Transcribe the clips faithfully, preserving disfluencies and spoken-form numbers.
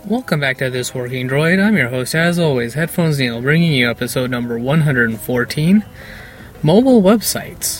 Welcome back to This Working Droid. I'm your host, as always, Headphones Neil, bringing you episode number one hundred fourteen, Mobile Websites.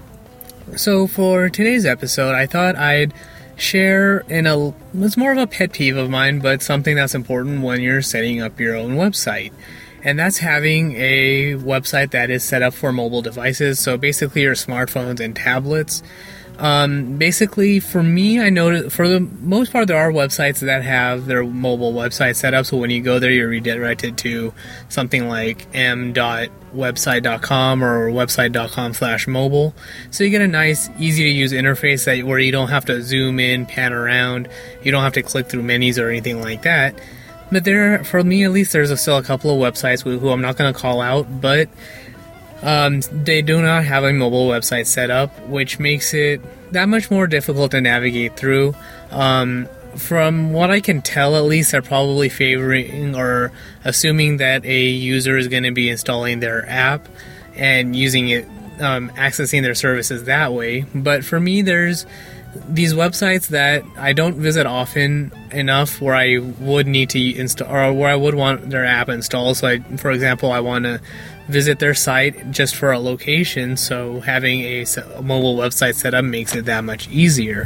So for today's episode, I thought I'd share in a, it's more of a pet peeve of mine, but something that's important when you're setting up your own website. And that's having a website that is set up for mobile devices, so basically your smartphones and tablets. Um, basically, for me, I noticed, for the most part, there are websites that have their mobile website set up, so when you go there, you're redirected to something like m dot website dot com or website dot com slash mobile. So you get a nice, easy-to-use interface that where you don't have to zoom in, pan around, you don't have to click through menus or anything like that. But there, for me at least, there's a, still a couple of websites who I'm not going to call out, but Um, they do not have a mobile website set up, which makes it that much more difficult to navigate through. Um, from what I can tell, at least, they're probably favoring or assuming that a user is going to be installing their app and using it, um, accessing their services that way. But for me, there's these websites that I don't visit often enough where I would need to install, or where I would want their app installed. So, I, for example, I want to visit their site just for a location, so having a, a mobile website set up makes it that much easier.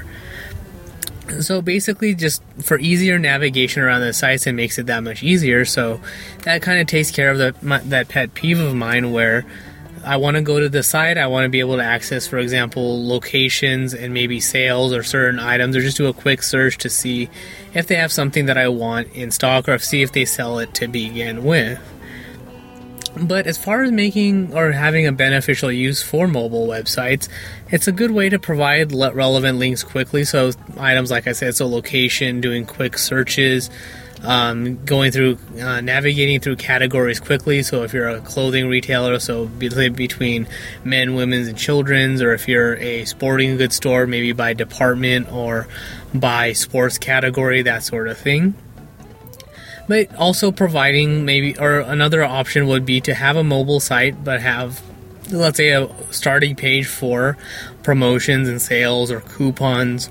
So basically, just for easier navigation around the sites, it makes it that much easier. So that kind of takes care of the, my, that pet peeve of mine where I want to go to the site, I want to be able to access, for example, locations and maybe sales or certain items, or just do a quick search to see if they have something that I want in stock, or see if they sell it to begin with. But as far as making or having a beneficial use for mobile websites, it's a good way to provide relevant links quickly. So items, like I said, so location, doing quick searches, um, going through, uh, navigating through categories quickly. So if you're a clothing retailer, so between men, women's, and children's, or if you're a sporting goods store, maybe by department or by sports category, that sort of thing. But also providing maybe, or another option would be to have a mobile site, but have, let's say, a starting page for promotions and sales or coupons,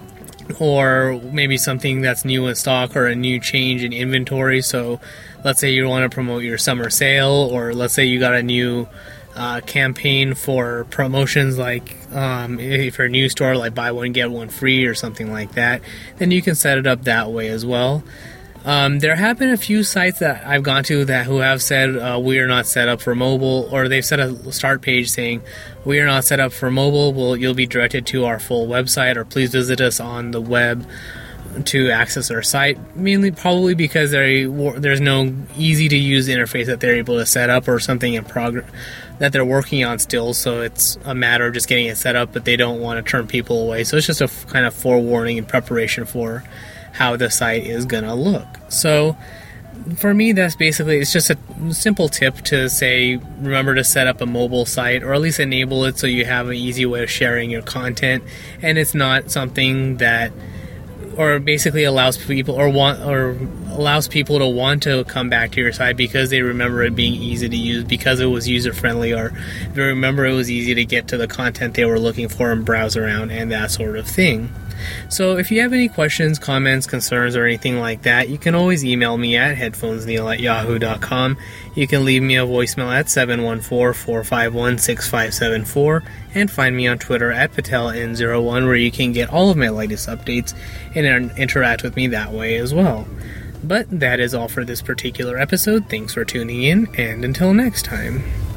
or maybe something that's new in stock or a new change in inventory. So let's say you want to promote your summer sale, or let's say you got a new uh, campaign for promotions, like um, if you're a new store, like buy one, get one free or something like that, then you can set it up that way as well. Um, there have been a few sites that I've gone to that who have said uh, we are not set up for mobile, or they've set a start page saying we are not set up for mobile. Well, you'll be directed to our full website, or please visit us on the web to access our site. Mainly, probably because there's no easy to use interface that they're able to set up, or something in progress that they're working on still. So it's a matter of just getting it set up, but they don't want to turn people away. So it's just a f- kind of forewarning and preparation for how the site is gonna look. So for me, that's basically, it's just a simple tip to say, remember to set up a mobile site, or at least enable it so you have an easy way of sharing your content, and it's not something that, or basically allows people, or want, or allows people to want to come back to your site because they remember it being easy to use, because it was user friendly, or they remember it was easy to get to the content they were looking for and browse around and that sort of thing. So if you have any questions, comments, concerns, or anything like that, you can always email me at headphonesneil at yahoo dot com. You can leave me a voicemail at seven one four, four five one, six five seven four, and find me on Twitter at patel n zero one, where you can get all of my latest updates and interact with me that way as well. But that is all for this particular episode. Thanks for tuning in, and until next time.